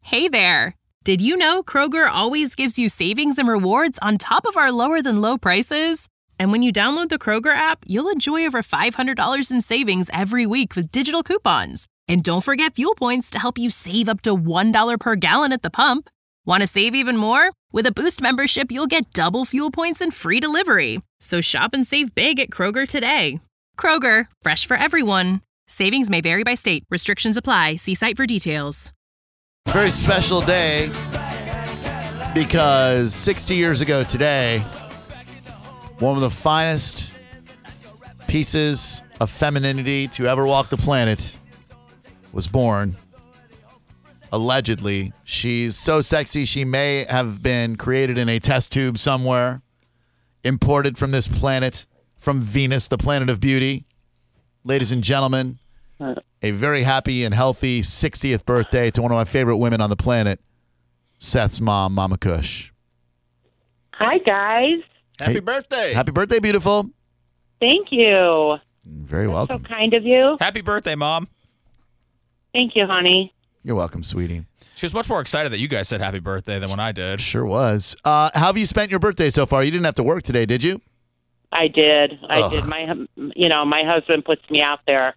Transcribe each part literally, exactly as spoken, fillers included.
Hey there! Did you know Kroger always gives you savings and rewards on top of our lower-than-low prices? And when you download the Kroger app, you'll enjoy over five hundred dollars in savings every week with digital coupons. And don't forget fuel points to help you save up to one dollar per gallon at the pump. Want to save even more? With a Boost membership, you'll get double fuel points and free delivery. So shop and save big at Kroger today. Kroger, fresh for everyone. Savings may vary by state. Restrictions apply. See site for details. Very special day because sixty years ago today, one of the finest pieces of femininity to ever walk the planet was born. Allegedly, she's so sexy she may have been created in a test tube somewhere, imported from this planet, from Venus, the planet of beauty. Ladies and gentlemen, a very happy and healthy sixtieth birthday to one of my favorite women on the planet, Seth's mom, Mama Kush. Hi, guys. Happy Happy birthday. Happy birthday, beautiful. Thank you. Very That's welcome. so kind of you. Happy birthday, Mom. Thank you, honey. You're welcome, sweetie. She was much more excited that you guys said happy birthday than when I did. Sure was. Uh, how have you spent your birthday so far? You didn't have to work today, did you? I did. I Ugh. did. My, hum- you know, my husband puts me out there.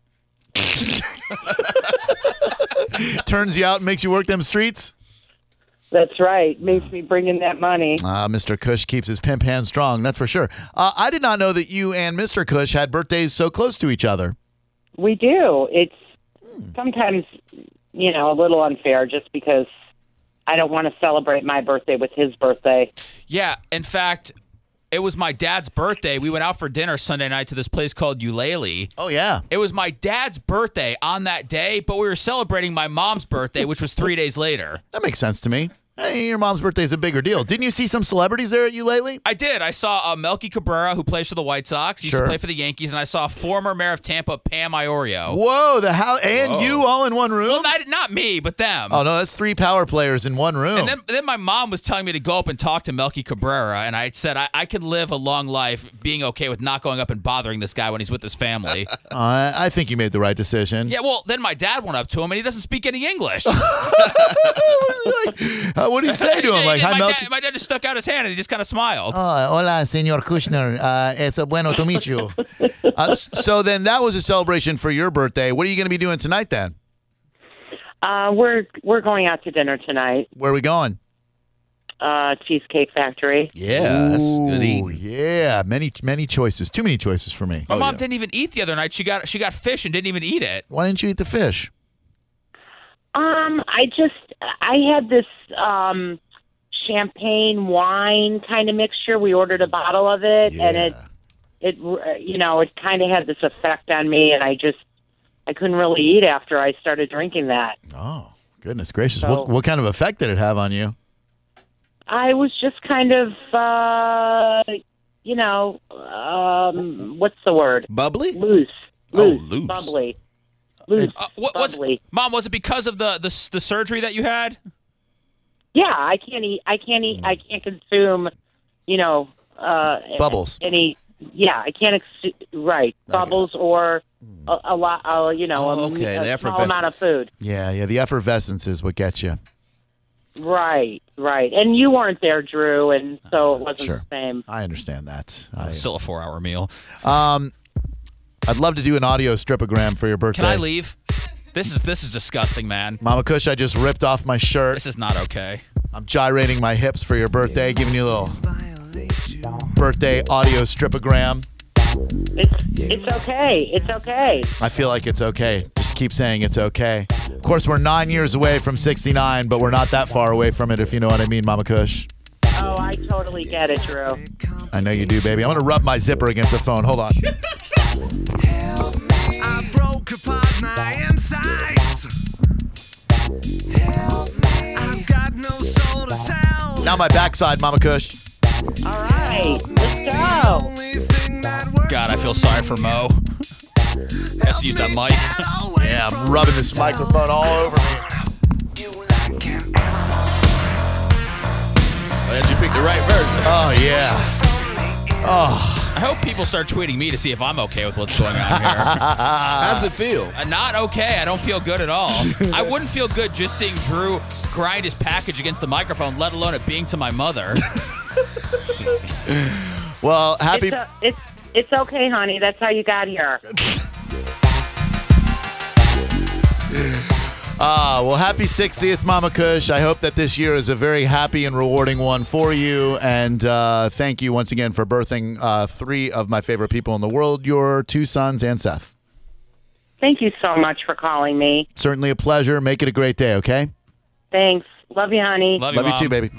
Turns you out and makes you work them streets? That's right. Makes me bring in that money. Uh, Mister Kush keeps his pimp hand strong, that's for sure. Uh, I did not know that you and Mister Kush had birthdays so close to each other. We do. It's sometimes, you know, a little unfair just because I don't want to celebrate my birthday with his birthday. Yeah, in fact, it was my dad's birthday. We went out for dinner Sunday night to this place called Eulalie. Oh, yeah. It was my dad's birthday on that day, but we were celebrating my mom's birthday, which was three days later. That makes sense to me. Hey, your mom's birthday is a bigger deal. Didn't you see some celebrities there at you lately? I did. I saw uh, Melky Cabrera, who plays for the White Sox. He used Sure. to play for the Yankees. And I saw former mayor of Tampa, Pam Iorio. Whoa, the how and you all in one room? Well, not, not me, but them. Oh, no, that's three power players in one room. And then, then my mom was telling me to go up and talk to Melky Cabrera, and I said I, I can live a long life being okay with not going up and bothering this guy when he's with his family. uh, I think you made the right decision. Yeah, well, then my dad went up to him, and he doesn't speak any English. Like, uh, what did he say to him? Like, hi, my, Melky. dad, my dad just stuck out his hand, and he just kind of smiled. Oh, hola, Senor Kushner. Uh, es bueno to meet you. Uh, s- so then that was a celebration for your birthday. What are you going to be doing tonight then? Uh, we're we're going out to dinner tonight. Where are we going? Uh, Cheesecake Factory. Yeah, that's good Ooh, eating. Yeah, many many choices. Too many choices for me. My Oh, mom yeah. didn't even eat the other night. She got she got fish and didn't even eat it. Why didn't you eat the fish? Um, I just I had this um champagne wine kind of mixture. We ordered a bottle of it, and it it uh, you know it kind of had this effect on me, and I just I couldn't really eat after I started drinking that. Oh, goodness gracious. So- what, what kind of effect did it have on you? I was just kind of uh you know um what's the word? Bubbly? Loose, Oh, loose, loose. bubbly, loose, Uh, what was bubbly. Mom? Was it because of the, the the surgery that you had? Yeah, I can't eat. I can't eat. I can't consume. You know, uh, Bubbles. Any? Yeah, I can't. Ex- right, bubbles or a, a lot. Uh, you know, Oh, a, okay, a the small amount of effervescence. food. Yeah, yeah, the effervescence is what gets you. Right, right. And you weren't there, Drew, and so it wasn't Sure. the same. I understand that. I, Still a four hour meal. um, I'd love to do an audio stripogram for your birthday. Can I leave? This is this is disgusting, man. Mama Kush, I just ripped off my shirt. This is not okay. I'm gyrating my hips for your birthday, giving you a little birthday audio stripogram. It's it's okay. It's okay. I feel like it's okay. Just keep saying it's okay. Of course, we're nine years away from sixty-nine, but we're not that far away from it, if you know what I mean, Mama Kush. Oh, I totally get it, Drew. I know you do, baby. I'm going to rub my zipper against the phone. Hold on. I broke apart my insides. I've got no soul to tell. Now my backside, Mama Kush. All right, let's go. Only thing that works God, I feel sorry for Mo. Has to use that mic. Yeah, I'm rubbing this microphone all over me. Glad you picked the right version. Oh, yeah. Oh, I hope people start tweeting me to see if I'm okay with what's going on here. How's it feel? Uh, not okay. I don't feel good at all. I wouldn't feel good just seeing Drew grind his package against the microphone, let alone it being to my mother. Well, happy. It's, a, it's it's okay, honey. That's how you got here. Ah, well, happy sixtieth, Mama Kush. I hope that this year is a very happy and rewarding one for you. And uh, thank you once again for birthing uh, three of my favorite people in the world, your two sons and Seth. Thank you so much for calling me. Certainly a pleasure. Make it a great day, okay? Thanks. Love you, honey. Love you, Love you Mom. too, baby.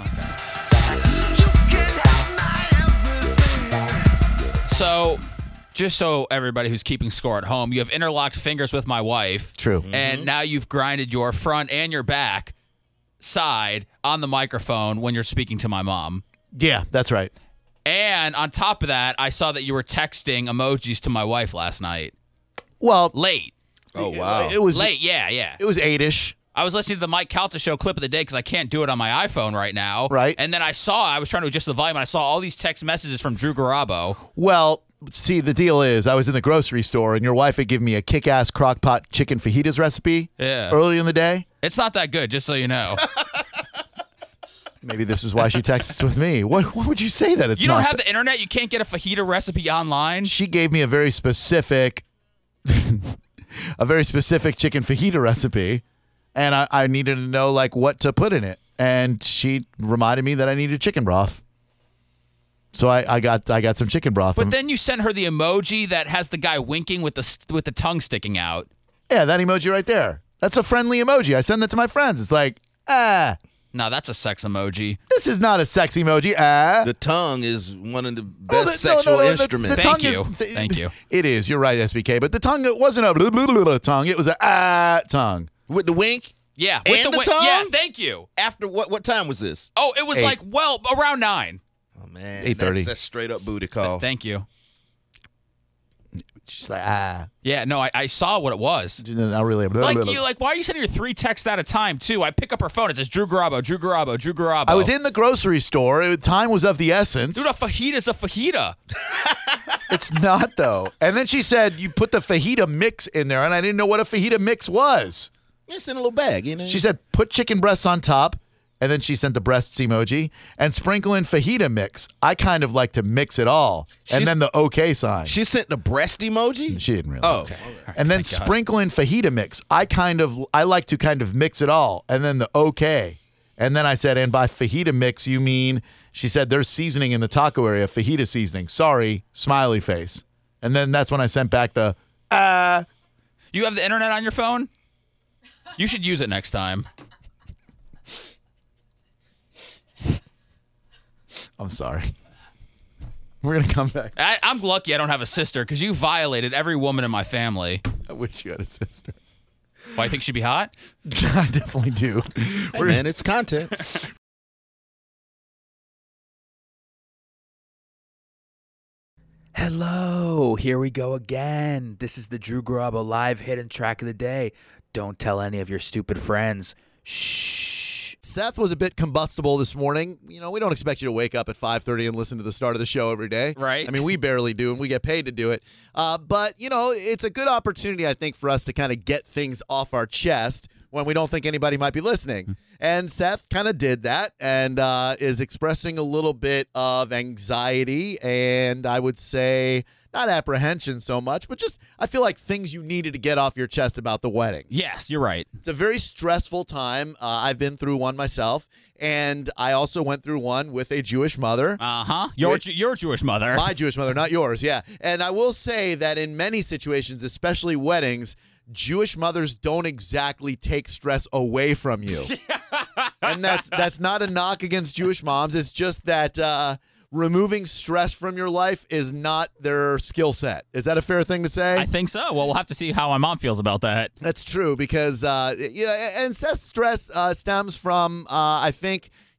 So, just so everybody who's keeping score at home, you have interlocked fingers with my wife. True. And now you've grinded your front and your back side on the microphone when you're speaking to my mom. Yeah, that's right. And on top of that, I saw that you were texting emojis to my wife last night. Well, Late. Oh, wow. it was Late, yeah, yeah. it was eight-ish. I was listening to the Mike Calta show clip of the day because I can't do it on my iPhone right now. Right. And then I saw, I was trying to adjust the volume, and I saw all these text messages from Drew Garabo. Well, see, the deal is I was in the grocery store, and your wife had given me a kick-ass crock-pot chicken fajitas recipe Yeah. early in the day. It's not that good, just so you know. Maybe this is why she texts with me. What, what would you say that it's You don't not have the internet? You can't get a fajita recipe online? She gave me a very specific, a very specific chicken fajita recipe, and I, I needed to know like what to put in it. And she reminded me that I needed chicken broth, so I, I got I got some chicken broth. But then you sent her the emoji that has the guy winking with the with the tongue sticking out. Yeah, that emoji right there. That's a friendly emoji. I send that to my friends. It's like, ah, No, that's a sex emoji. this is not a sex emoji. Ah. The tongue is one of the best Oh, the- no, sexual no, no, the- instruments. the Thank tongue you. is- the- Thank you. It is. You're right, S B K. But the tongue, it wasn't a blah, blah, blah, blah tongue. It was a ah tongue. With the wink? Yeah. And with the wi- tongue? Yeah, thank you. After what what time was this? Oh, it was Eight. like, well, around nine. Oh, man. eight thirty. That's, that's straight up booty call. Thank you. She's like, ah. Yeah, no, I, I saw what it was. Not really. Blah, Like blah, blah. you, like why are you sending her three texts at a time too? I pick up her phone. It says Drew Garabo, Drew Garabo, Drew Garabo. I was in the grocery store. It- Time was of the essence. Dude, a fajita's a fajita. It's not, though. And then she said, you put the fajita mix in there, and I didn't know what a fajita mix was. It's in a little bag, you know? She said, put chicken breasts on top, and then she sent the breasts emoji, and sprinkle in fajita mix. I kind of like to mix it all. And She's- then the okay sign. She sent the breast emoji? She didn't really. Oh, Okay. And then thank God. sprinkle in fajita mix. I kind of, I like to kind of mix it all. And then the okay. And then I said, and by fajita mix, you mean, she said, there's seasoning in the taco area, fajita seasoning. Sorry, smiley face. And then that's when I sent back the, ah. You have the internet on your phone? You should use it next time. I'm sorry. We're going to come back. I, I'm lucky I don't have a sister because you violated every woman in my family. I wish you had a sister. Why, I think she'd be hot? I definitely do. Hey, man, it's content. Hello, here we go again. This is the Drew Garabo live hidden track of the day. Don't tell any of your stupid friends. Shh. Seth was a bit combustible this morning. You know, we don't expect you to wake up at five thirty and listen to the start of the show every day. Right. I mean, we barely do, and we get paid to do it. Uh, but, you know, it's a good opportunity, I think, for us to kind of get things off our chest when we don't think anybody might be listening. And Seth kind of did that and uh, is expressing a little bit of anxiety and I would say not apprehension so much, but just I feel like things you needed to get off your chest about the wedding. Yes, you're right. It's a very stressful time. Uh, I've been through one myself, and I also went through one with a Jewish mother. Uh huh. Your Which- Ju- your Jewish mother. My Jewish mother, not yours, yeah. And I will say that in many situations, especially weddings, Jewish mothers don't exactly take stress away from you. And that's that's not a knock against Jewish moms. It's just that uh, removing stress from your life is not their skill set. Is that a fair thing to say? I think so. Well, we'll have to see how my mom feels about that. That's true because, uh, you know, and Seth's stress uh, stems from, uh, I think,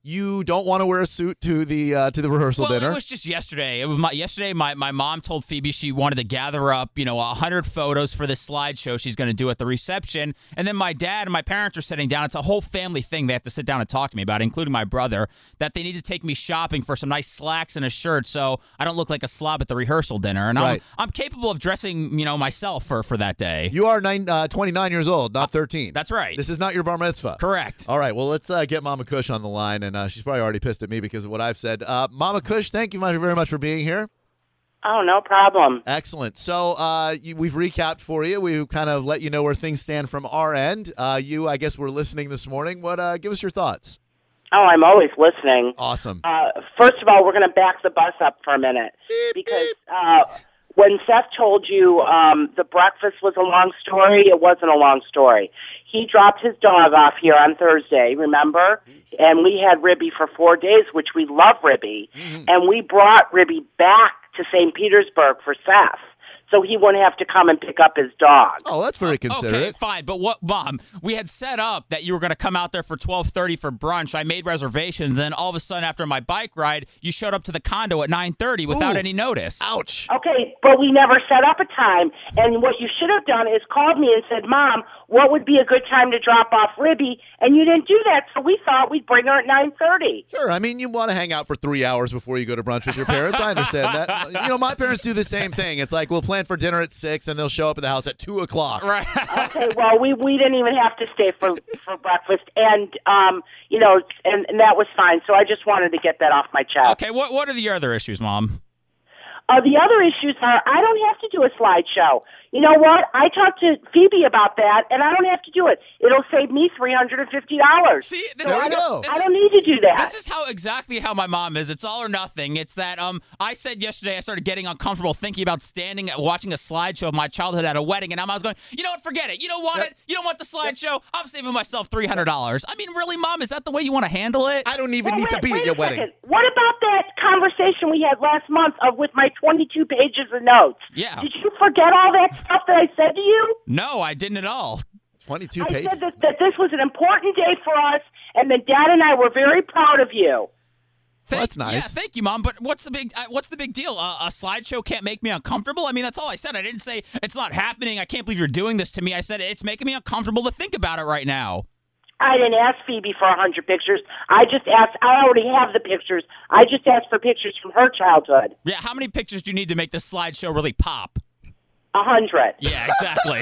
you don't want to wear a suit to the uh, to the rehearsal well, dinner. it was just yesterday. It was my, yesterday. My, my mom told Phoebe she wanted to gather up, you know, a hundred photos for the slideshow she's going to do at the reception. And then my dad and my parents are sitting down. It's a whole family thing. They have to sit down and talk to me about, including my brother. That they need to take me shopping for some nice slacks and a shirt, so I don't look like a slob at the rehearsal dinner. And Right. I'm I'm capable of dressing, you know, myself for for that day. You are nine, uh, twenty-nine years old, not thirteen. That's right. This is not your bar mitzvah. Correct. All right, well, let's uh, get Mama Kush on the line, and uh, she's probably already pissed at me because of what I've said. Uh, Mama Kush, thank you very much for being here. Oh, no problem. Excellent. So uh, you, we've recapped for you. We've kind of let you know where things stand from our end. Uh, you, I guess, were listening this morning. What? Uh, give us your thoughts. Oh, I'm always listening. Awesome. Uh, first of all, we're going to back the bus up for a minute because uh, when Seth told you um, the breakfast was a long story, it wasn't a long story. He dropped his dog off here on Thursday, remember? And we had Ribby for four days, which we love Ribby. Mm-hmm. And we brought Ribby back to Saint Petersburg for Seth, so he wouldn't have to come and pick up his dog. Oh, that's very considerate. Okay, fine. But what, Mom, we had set up that you were going to come out there for twelve thirty for brunch. I made reservations. Then all of a sudden, after my bike ride, you showed up to the condo at nine thirty without Ooh. any notice. Ouch. Okay, but we never set up a time. And what you should have done is called me and said, Mom, what would be a good time to drop off Ribby? And you didn't do that, so we thought we'd bring her at nine thirty. Sure. I mean, you want to hang out for three hours before you go to brunch with your parents. I understand that. You know, my parents do the same thing. It's like we'll plan for dinner at six, and they'll show up at the house at two o'clock. Right. Okay, well, we, we didn't even have to stay for, for breakfast. And, um, you know, and, and that was fine. So I just wanted to get that off my chest. Okay, what, what are the other issues, Mom? Uh, the other issues are I don't have to do a slideshow. You know what? I talked to Phoebe about that, and I don't have to do it. It'll save me three hundred fifty dollars. See, this There is, we go. this I is- don't need to do that. This is how exactly how my mom is. It's all or nothing. It's that um I said yesterday I started getting uncomfortable thinking about standing at watching a slideshow of my childhood at a wedding, and I was going, you know what, forget it. You don't want Yep. it. You don't want the slideshow. I'm saving myself three hundred dollars. I mean, really, Mom, is that the way you want to handle it? I don't even Well, need to wait- be wait at a your wedding. second. What about that conversation we had last month of with my twenty-two pages of notes? Yeah. Did you forget all that stuff that I said to you? No, I didn't at all. twenty-two I pages. said that, that this was an important day for us, and that Dad and I were very proud of you. Thank, that's nice. Yeah, thank you, Mom. But what's the big uh, what's the big deal? Uh, a slideshow can't make me uncomfortable. I mean, that's all I said. I didn't say it's not happening. I can't believe you're doing this to me. I said it's making me uncomfortable to think about it right now. I didn't ask Phoebe for a hundred pictures. I just asked. I already have the pictures. I just asked for pictures from her childhood. Yeah, how many pictures do you need to make this slideshow really pop? A hundred. Yeah, exactly.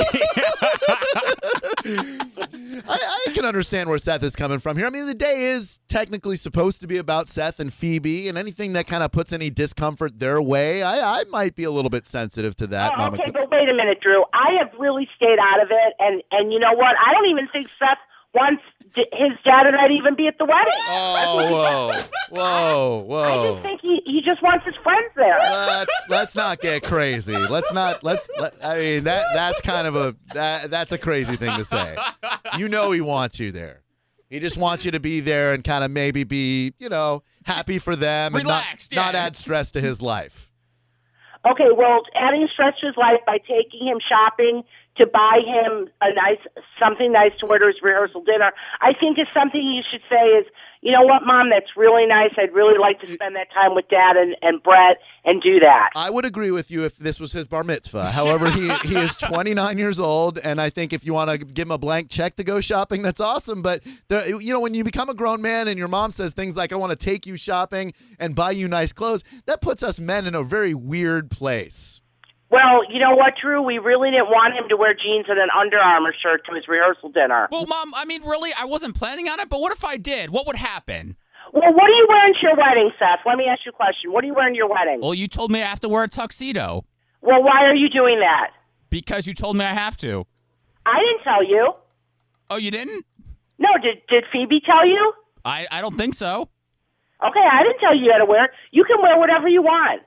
I, I can understand where Seth is coming from here. I mean, the day is technically supposed to be about Seth and Phoebe, and anything that kind of puts any discomfort their way, I, I might be a little bit sensitive to that. Oh, Mama. okay, but wait a minute, Drew. I have really stayed out of it, and and you know what? I don't even think Seth wants d- his dad and I to even be at the wedding. Oh, whoa, whoa, I whoa. just think he, he just wants his friends there. Let's let's not get crazy. Let's not let's. Let, I mean that that's kind of a that, that's a crazy thing to say. You know he wants you there. He just wants you to be there and kind of maybe be, you know, happy for them and Relaxed, not, yeah. not add stress to his life. Okay, well, adding stress to his life by taking him shopping to buy him a nice something nice to wear to his rehearsal dinner, I think is something you should say is, you know what, Mom, that's really nice. I'd really like to spend that time with Dad and, and Brett and do that. I would agree with you if this was his bar mitzvah. However, he he is twenty-nine years old, and I think if you want to give him a blank check to go shopping, that's awesome. But the, you know, when you become a grown man and your mom says things like, "I want to take you shopping and buy you nice clothes," that puts us men in a very weird place. Well, you know what, Drew? We really didn't want him to wear jeans and an Under Armour shirt to his rehearsal dinner. Well, Mom, I mean, really, I wasn't planning on it, but what if I did? What would happen? Well, what are you wearing to your wedding, Seth? Let me ask you a question. What are you wearing to your wedding? Well, you told me I have to wear a tuxedo Well, why are you doing that? because you told me I have to. I didn't tell you. Oh, you didn't? No, did did Phoebe tell you? I, I don't think so. Okay, I didn't tell you you had to wear it. You can wear whatever you want. Oh,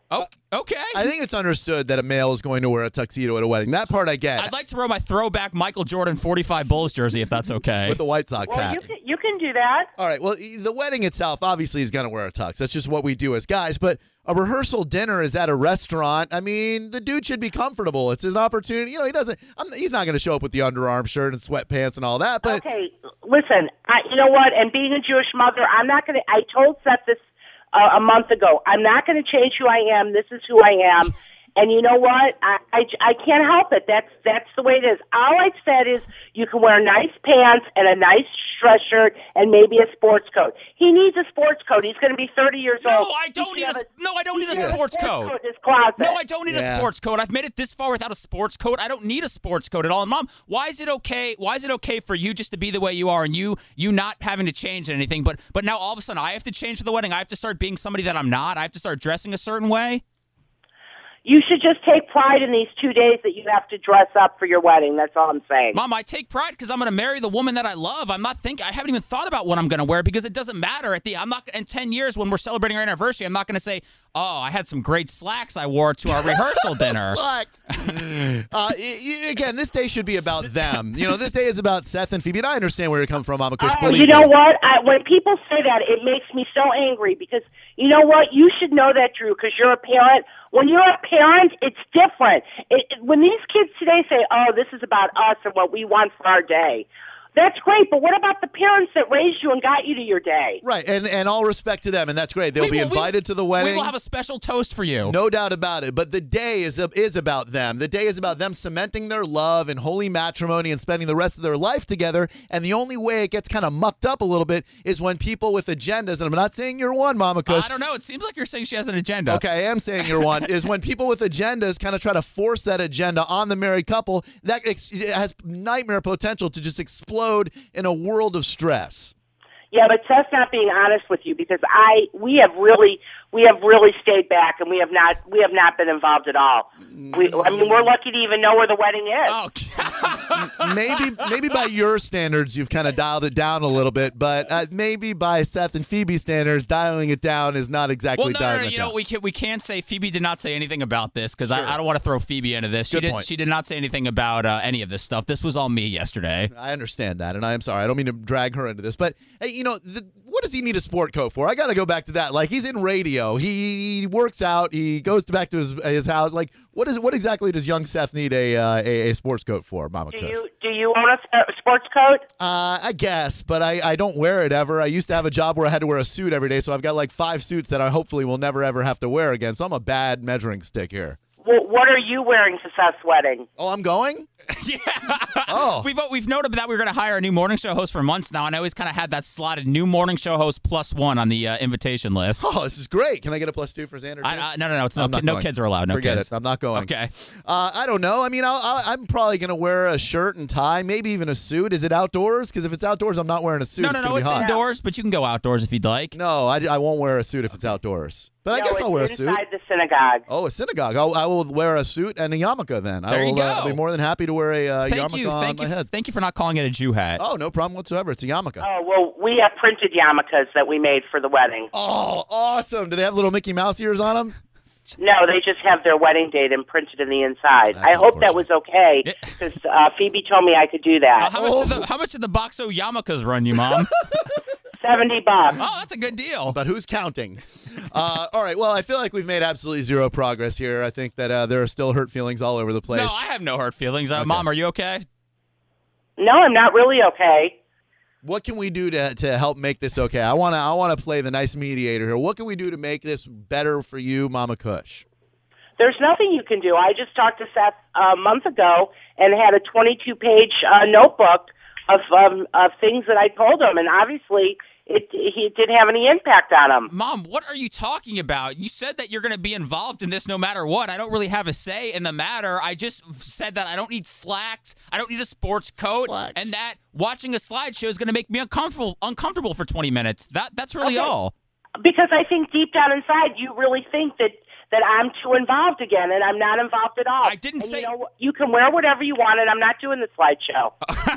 Okay. I think it's understood that a male is going to wear a tuxedo at a wedding. That part I get. I'd like to wear my throwback Michael Jordan forty-five Bulls jersey, if that's okay. With the White Sox Well, hat. you can, you can do that. All right. Well, the wedding itself, obviously, is going to wear a tux. That's just what we do as guys. But a rehearsal dinner is at a restaurant. I mean, the dude should be comfortable. It's his opportunity. You know, he doesn't. I'm, he's not going to show up with the underarm shirt and sweatpants and all that. But Okay, listen, I, you know what? And being a Jewish mother, I'm not going to, I told Seth this uh, a month ago. I'm not going to change who I am. This is who I am. And you know what? I, I, I can't help it. That's that's the way it is. All I said is you can wear nice pants and a nice dress shirt and maybe a sports coat. He needs a sports coat. He's going to be thirty years No, old. I don't He need should a, have no, I don't need he a should have sports coat. in his closet. No, I don't need Yeah. a sports coat. I've made it this far without a sports coat. I don't need a sports coat at all. And Mom, why is it okay? Why is it okay for you just to be the way you are and you you not having to change anything? But but now all of a sudden I have to change for the wedding. I have to start being somebody that I'm not. I have to start dressing a certain way. You should just take pride in these two days that you have to dress up for your wedding. That's all I'm saying. Mom, I take pride because I'm going to marry the woman that I love. I'm not think I haven't even thought about what I'm going to wear because it doesn't matter. At the I'm not in ten years when we're celebrating our anniversary. I'm not going to say, "Oh, I had some great slacks I wore to our rehearsal dinner." Slacks. uh, y- y- again, this day should be about them. You know, this day is about Seth and Phoebe. And I understand where you're coming from, Mama Kush. Oh, believe you know me. what? I, when people say that, it makes me so angry because you know what? You should know that, Drew, because you're a parent. When you're a parent, it's different. It, it, when these kids today say, "Oh, this is about us and what we want for our day," that's great. But what about the parents that raised you and got you to your day? Right, and and all respect to them, and that's great. They'll We be will- we- invited to the wedding. We will have a special toast for you. No doubt about it. But the day is is about them. The day is about them cementing their love in holy matrimony and spending the rest of their life together. And the only way it gets kind of mucked up a little bit is when people with agendas, and I'm not saying you're one, Mama Kush. I don't know. It seems like you're saying she has an agenda. Okay, I am saying you're one. Is when people with agendas kind of try to force that agenda on the married couple. That ex- it has nightmare potential to just explode in a world of stress. Yeah, but Seth's not being honest with you because I we have really we have really stayed back and we have not we have not been involved at all. We, I mean, we're lucky to even know where the wedding is. Oh, maybe maybe by your standards you've kind of dialed it down a little bit, but uh, maybe by Seth and Phoebe's standards, dialing it down is not exactly well, no, no, dialing no. it You down. know, we can we can't say Phoebe did not say anything about this because Sure. I, I don't want to throw Phoebe into this. She Good did. point. She did not say anything about uh, any of this stuff. This was all me yesterday. I understand that, and I am sorry. I don't mean to drag her into this, but hey, you know, the, what does he need a sport coat for? I got to go back to that. Like, he's in radio, he works out, he goes back to his his house. Like, what is what exactly does young Seth need a uh, a, a sports coat for, Mama Do Kush? you do you own a sp- sports coat? Uh, I guess, but I, I don't wear it ever. I used to have a job where I had to wear a suit every day, so I've got like five suits that I hopefully will never ever have to wear again. So I'm a bad measuring stick here. Well, what are you wearing to Seth's wedding? Oh, I'm going? yeah. Oh. We've we've noted that we were going to hire a new morning show host for months now, and I always kind of had that slotted new morning show host plus one on the uh, invitation list. Oh, this is great. Can I get a plus two for Xander? I, too? I, no, no, no. It's no, I'm not ki- no going. kids are allowed. No Forget kids. it. I'm not going. Okay. Uh, I don't know. I mean, I'll, I'll, I'm probably going to wear a shirt and tie, maybe even a suit. Is it outdoors? Because if it's outdoors, I'm not wearing a suit. No, it's no, no. gonna be It's hot. indoors, but you can go outdoors if you'd like. No, I, I won't wear a suit if it's outdoors. But I No, guess it's I'll wear a suit. inside the synagogue. Oh, a synagogue. I'll, I will wear a suit and a yarmulke then. I There will you go. Uh, be more than happy to wear a uh, Thank yarmulke you. on Thank my you. head. Thank you for not calling it a Jew hat. Oh, no problem whatsoever. It's a yarmulke. Oh well, we have printed yarmulkes that we made for the wedding. Oh, awesome. Do they have little Mickey Mouse ears on them? No, they just have their wedding date imprinted in the inside. That's I hope that was okay Yeah. because uh, Phoebe told me I could do Now, that. how much did the how much did the Boxo yarmulkes run you, Mom? Seventy bucks. Oh, that's a good deal. But who's counting? Uh, all right. Well, I feel like we've made absolutely zero progress here. I think that uh, there are still hurt feelings all over the place. No, I have no hurt feelings. Uh, Mom, are you okay? No, I'm not really okay. What can we do to to help make this okay? I want to I want to play the nice mediator here. What can we do to make this better for you, Mama Kush? There's nothing you can do. I just talked to Seth a month ago and had a twenty-two page uh, notebook of um, of things that I told him, and obviously it he didn't have any impact on him. Mom, what are you talking about? You said that you're going to be involved in this no matter what. I don't really have a say in the matter. I just said that I don't need slacks. I don't need a sports coat, Slacks. and that watching a slideshow is going to make me uncomfortable uncomfortable for twenty minutes. That that's really Okay. all. Because I think deep down inside, you really think that that I'm too involved again, and I'm not involved at all. I didn't and say- You know, you can wear whatever you want, and I'm not doing the slideshow.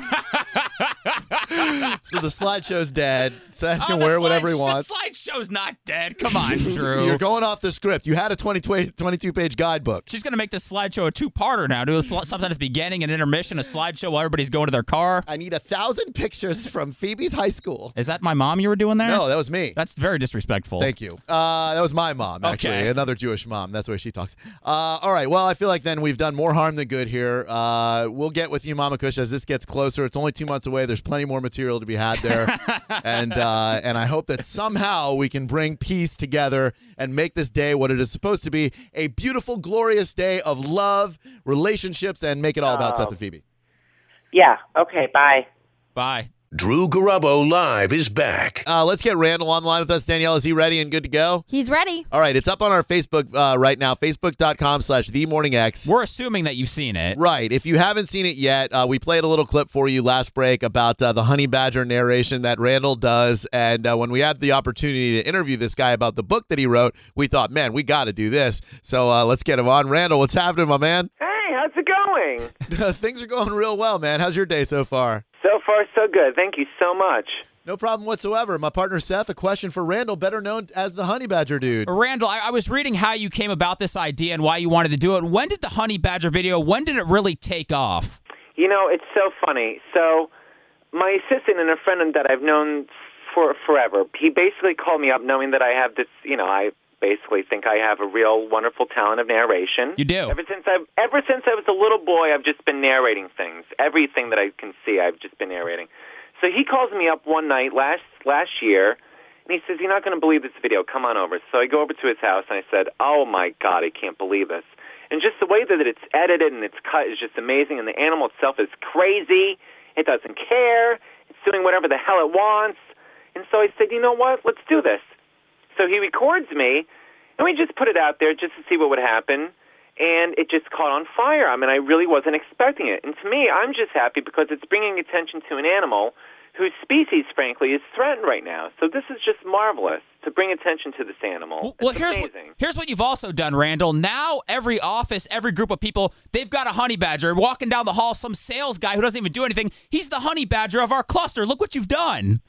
So the slideshow's dead. Seth Oh, can the wear slide- whatever he wants. The slideshow's not dead. Come on, Drew. You're going off the script. You had a twenty, twenty-two page guidebook. She's going to make this slideshow a two-parter now. Do a sl- something at the beginning, an intermission, a slideshow while everybody's going to their car. I need a thousand pictures from Phoebe's high school. Is that my mom you were doing there? No, that was me. That's very disrespectful. Thank you. Uh, that was my mom, actually. Okay. Another Jewish mom. That's the way she talks. Uh, all right. Well, I feel like then we've done more harm than good here. Uh, we'll get with you, Mama Kush, as this gets closer. It's only two months away. There's plenty more material to be had there. and uh, and I hope that somehow we can bring peace together and make this day what it is supposed to be, a beautiful, glorious day of love, relationships, and make it all about Oh. Seth and Phoebe. Yeah. Okay. Bye. Bye. Drew Garabo Live is back. Uh, let's get Randall on the line with us. Danielle, is he ready and good to go? He's ready. All right. It's up on our Facebook uh, right now, facebook.com slash The Morning X. We're assuming that you've seen it. Right. If you haven't seen it yet, uh, we played a little clip for you last break about uh, the Honey Badger narration that Randall does. And uh, when we had the opportunity to interview this guy about the book that he wrote, we thought, man, we got to do this. So uh, let's get him on. Randall, what's happening, my man? Hey, how's it going? Things are going real well, man. How's your day so far? So far, so good. Thank you so much. No problem whatsoever. My partner Seth, a question for Randall, better known as the Honey Badger dude. Randall, I, I was reading how you came about this idea and why you wanted to do it. When did the Honey Badger video, when did it really take off? You know, it's so funny. So my assistant and a friend that I've known for forever, he basically called me up knowing that I have this, you know, I basically think I have a real wonderful talent of narration. You do. Ever since I've ever since I was a little boy, I've just been narrating things. Everything that I can see, I've just been narrating. So he calls me up one night last last year, and he says, "You're not going to believe this video. Come on over." So I go over to his house, and I said, "Oh my God, I can't believe this." And just the way that it's edited and it's cut is just amazing, and the animal itself is crazy. It doesn't care. It's doing whatever the hell it wants. And so I said, "You know what? Let's do this." So he records me, and we just put it out there just to see what would happen, and it just caught on fire. I mean, I really wasn't expecting it. And to me, I'm just happy because it's bringing attention to an animal whose species, frankly, is threatened right now. So this is just marvelous to bring attention to this animal. Well, well it's here's what, amazing. here's what you've also done, Randall. Now every office, every group of people, they've got a honey badger. Walking down the hall, some sales guy who doesn't even do anything, he's the honey badger of our cluster. Look what you've done.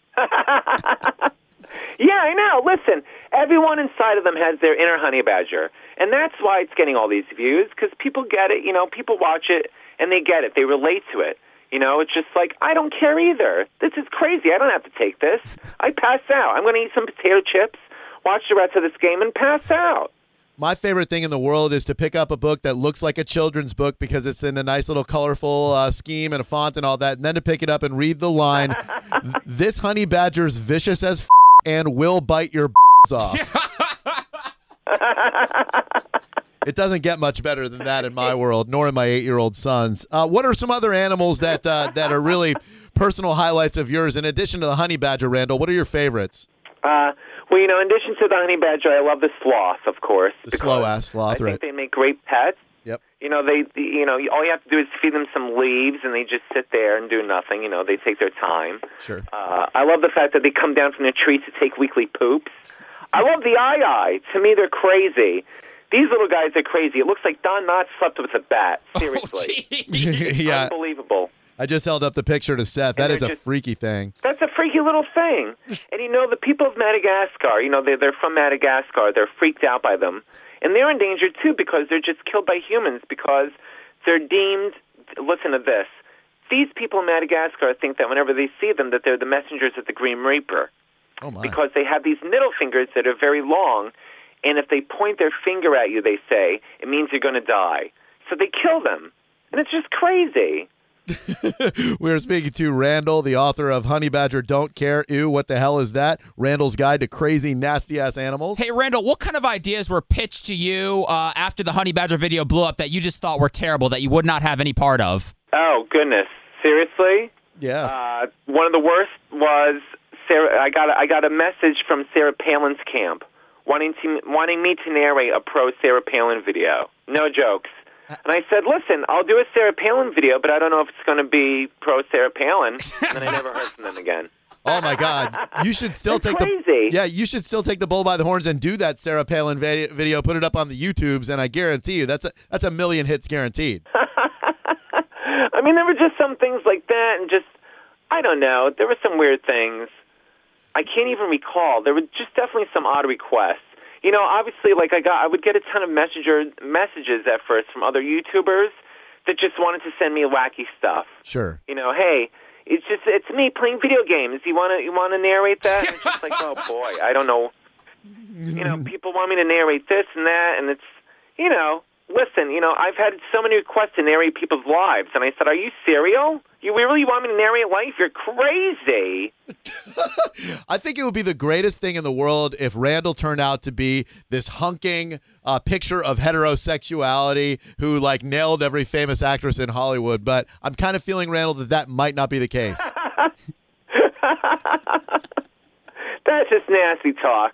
Yeah, I know. Listen, everyone inside of them has their inner honey badger, and that's why it's getting all these views, because people get it. You know, people watch it, and they get it. They relate to it. You know, it's just like, I don't care either. This is crazy. I don't have to take this. I pass out. I'm going to eat some potato chips, watch the rest of this game, and pass out. My favorite thing in the world is to pick up a book that looks like a children's book because it's in a nice little colorful uh, scheme and a font and all that, and then to pick it up and read the line, "This honey badger's vicious as f- and will bite your b****s off." It doesn't get much better than that in my world, nor in my eight-year-old son's. Uh, what are some other animals that uh, that are really personal highlights of yours in addition to the honey badger, Randall? What are your favorites? Uh, well, you know, in addition to the honey badger, I love the sloth, of course. The slow-ass sloth, I think right. they make great pets. Yep. You know, they, the, you know, all you have to do is feed them some leaves, and they just sit there and do nothing. You know, they take their time. Sure. Uh, I love the fact that they come down from their trees to take weekly poops. I love the eye-eye. To me, they're crazy. These little guys are crazy. It looks like Don Knotts slept with a bat. Seriously. Oh, Yeah. Unbelievable. I just held up the picture to Seth. That And is a they're just- freaky thing. That's a freaky little thing. And, you know, the people of Madagascar, you know, they're, they're from Madagascar. They're freaked out by them. And they're endangered, too, because they're just killed by humans because they're deemed, listen to this, these people in Madagascar think that whenever they see them that they're the messengers of the Grim Reaper. Oh, my. Because they have these middle fingers that are very long, and if they point their finger at you, they say, it means you're going to die. So they kill them. And it's just crazy. We are speaking to Randall, the author of Honey Badger Don't Care. Ew, what the hell is that? Randall's Guide to Crazy, Nasty-Ass Animals. Hey, Randall, what kind of ideas were pitched to you uh, after the honey badger video blew up that you just thought were terrible, that you would not have any part of? Oh, goodness. Seriously? Yes. Uh, one of the worst was Sarah. I got a, I got a message from Sarah Palin's camp wanting to wanting me to narrate a pro Sarah Palin video. No jokes. And I said, listen, I'll do a Sarah Palin video, but I don't know if it's going to be pro Sarah Palin. And then I never heard from them again. Oh my God! You should still That's take crazy. the yeah. You should still take the bull by the horns and do that Sarah Palin vi- video. Put it up on the YouTubes, and I guarantee you that's a that's a million hits guaranteed. I mean, there were just some things like that, and just I don't know. There were some weird things. I can't even recall. There were just definitely some odd requests. You know, obviously, like I got, I would get a ton of messenger messages at first from other YouTubers that just wanted to send me wacky stuff. Sure. You know, hey. It's just it's me playing video games. You want to you want to narrate that? And it's just like, oh boy, I don't know. You know, people want me to narrate this and that, and it's you know, listen, you know, I've had so many requests to narrate people's lives, and I said, are you serial? You really want me to narrate life? You're crazy. I think it would be the greatest thing in the world if Randall turned out to be this hunking uh, picture of heterosexuality who, like, nailed every famous actress in Hollywood. But I'm kind of feeling, Randall, that that might not be the case. That's just nasty talk.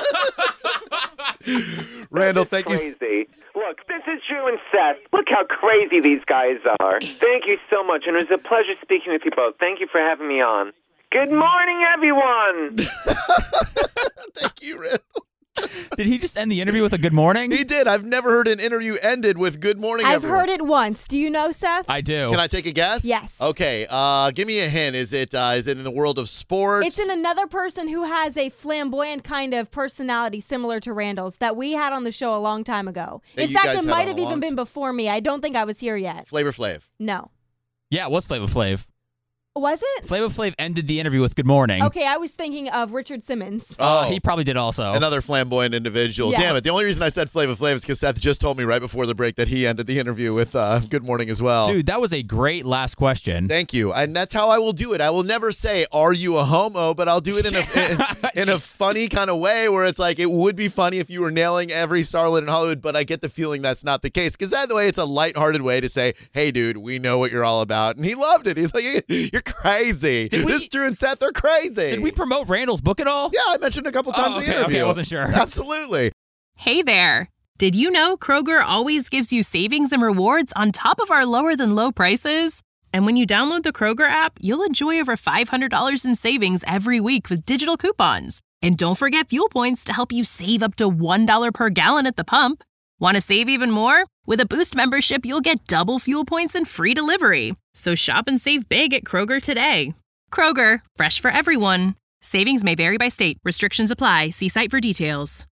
Randall, thank crazy. you. Look, this is Drew and Seth. Look how crazy these guys are. Thank you so much, and it was a pleasure speaking with you both. Thank you for having me on. Good morning, everyone. Thank you, Randall. Did he just end the interview with a good morning? He did. I've never heard an interview ended with good morning, I've everyone. heard it once. Do you know, Seth? I do. Can I take a guess? Yes. Okay. Uh, give me a hint. Is it uh, is it in the world of sports? It's in another person who has a flamboyant kind of personality similar to Randall's that we had on the show a long time ago. That In you fact, guys it had might on have a long even been t- before me. I don't think I was here yet. Flavor Flav. No. Yeah, it was Flavor Flav. Was it? Flavor Flav ended the interview with good morning. Okay, I was thinking of Richard Simmons. Oh, Oh. he probably did also. Another flamboyant individual. Yes. Damn it. The only reason I said Flavor Flav is because Seth just told me right before the break that he ended the interview with uh, Good Morning as well. Dude, that was a great last question. Thank you. And that's how I will do it. I will never say, are you a homo? But I'll do it in a in, in a funny kind of way where it's like, it would be funny if you were nailing every starlet in Hollywood, but I get the feeling that's not the case. Because that way, it's a lighthearted way to say, hey, dude, we know what you're all about. And he loved it. He's like, you're crazy. Did we- this Drew and Seth are crazy. Did we promote Randall's book at all? Yeah, I mentioned a couple times Oh, in the okay, interview. okay, I wasn't sure. Absolutely. Hey there. Did you know Kroger always gives you savings and rewards on top of our lower than low prices? And when you download the Kroger app, you'll enjoy over five hundred dollars in savings every week with digital coupons. And don't forget fuel points to help you save up to one dollar per gallon at the pump. Want to save even more? With a Boost membership, you'll get double fuel points and free delivery. So shop and save big at Kroger today. Kroger, fresh for everyone. Savings may vary by state. Restrictions apply. See site for details.